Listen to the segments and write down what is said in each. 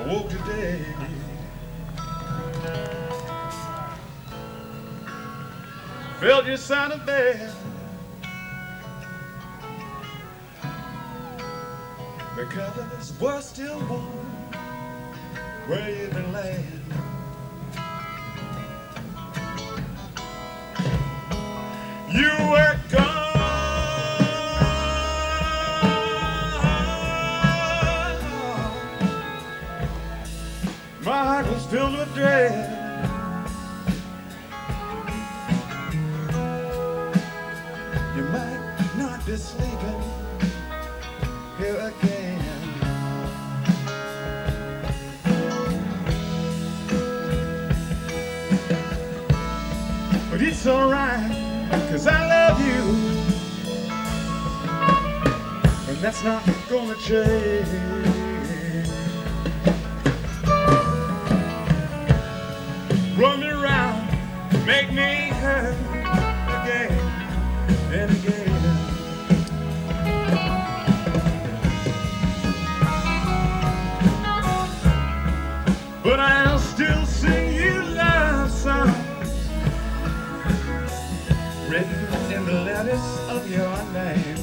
woke today. Felt your side of bed because we're still warm where you've been laying. You were gone. My heart was filled with dread. You might not be sleeping here again. But it's alright, 'cause I love you, and that's not gonna change. Run me around, make me hurt again and again. But I'll still sing you love songs written in the letters of your name.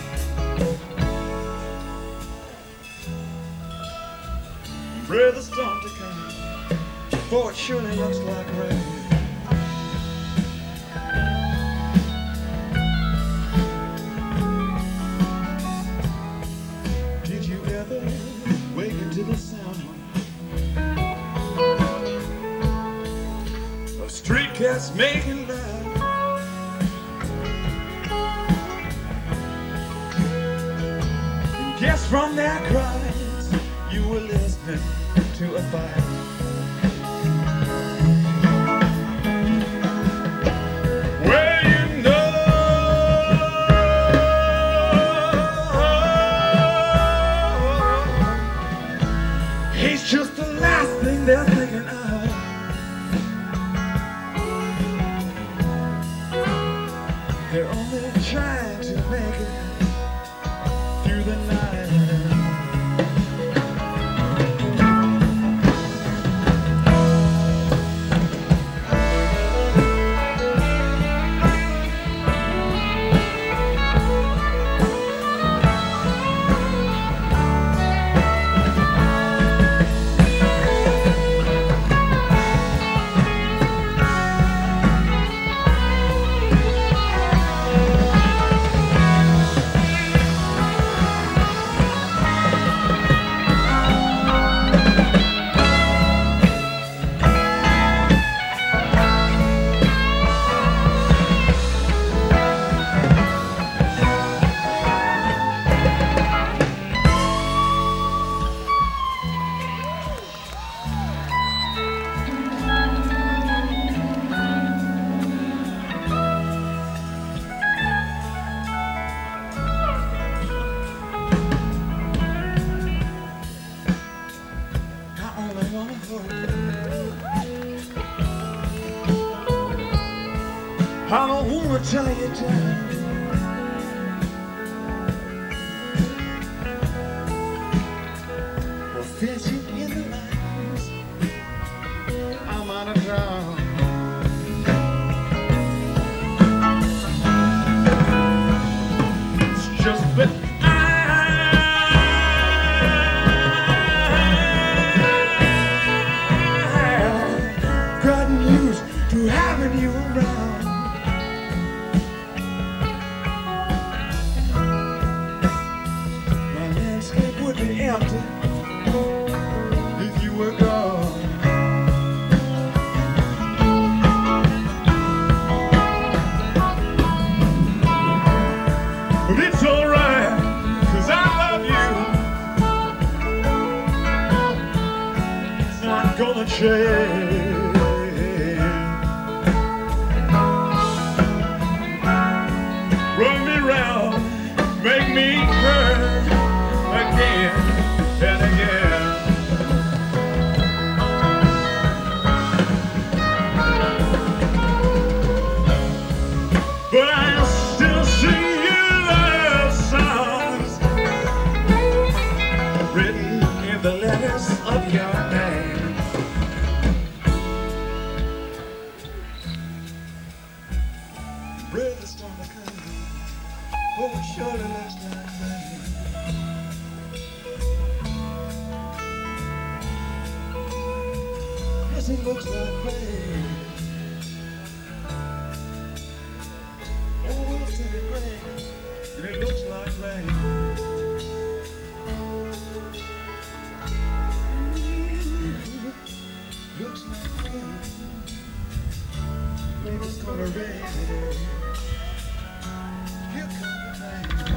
Pray the storm to come, for it surely looks like rain. Did you ever wake up to the sound of street cats making love? And guess from their cries you were listening to a fire. Well, you know, he's just the last thing they're thinking of. They're only trying to make it through the night. I don't wanna tell you down. Or fence you in the lines. I'm out of town. It's just that I've gotten used to having you around. Empty if you were gone. But it's alright, 'cause I love you. It's not gonna change. Run me round, make me hurt again and again. But I'll still sing you love songs written in the letters of your name. Breathe the storm of country, oh, it surely looks like rain. Yes, it looks like rain. Oh, it's in the rain, and it looks like rain. Looks like rain. Maybe it's gonna rain today. Here comes the rain.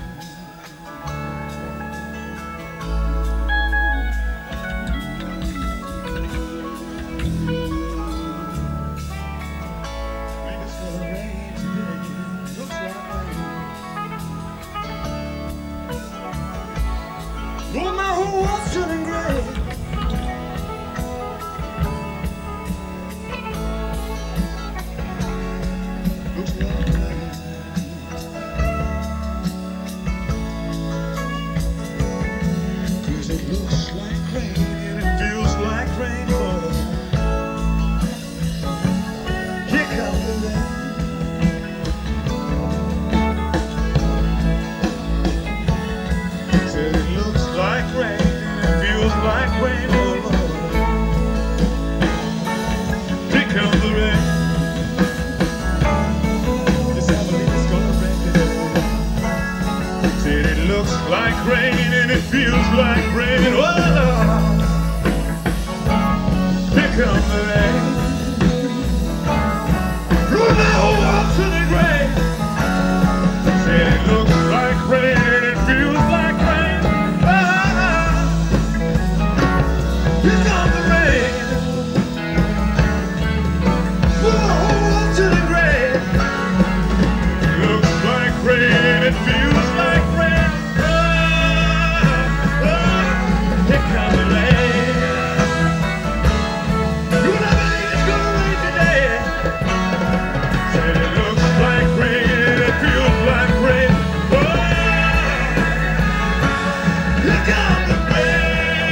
Maybe it's gonna rain today. Looks like rain. Oh, my whole world's turning gray. It looks like rain and it feels like rain. Oh, here comes the rain. Said it looks like rain and it feels like rain. Oh, here comes the rain. Yes, I believe it's gonna rain today. Said it looks like rain and it feels like rain. Whoa. Here comes the rain. Through the whole world to the grave. Said it looks like rain and it feels like rain. Here comes the rain. Through the whole world to the grave. It looks like rain and it feels like rain. Here comes the rain. You never think it's gonna rain today. Said it looks like rain and it feels like rain. Oh, here comes the rain.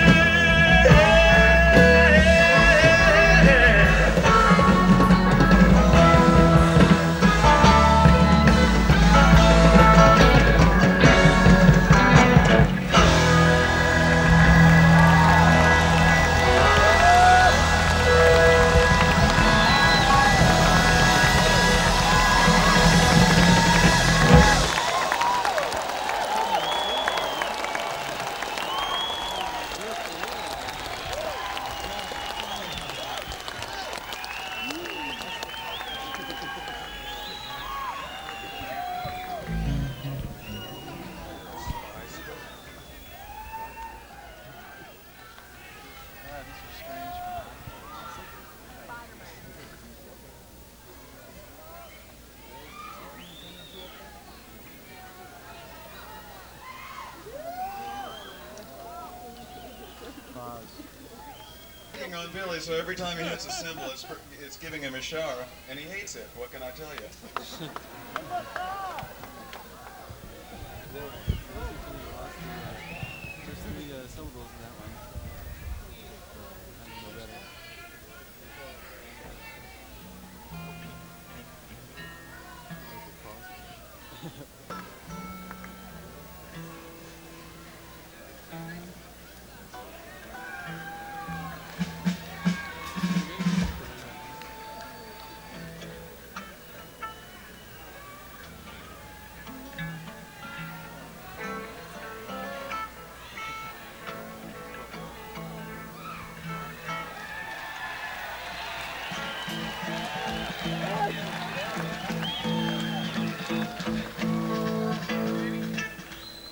On Billy, so every time he hits a cymbal, it's giving him a shower, and he hates it. What can I tell you?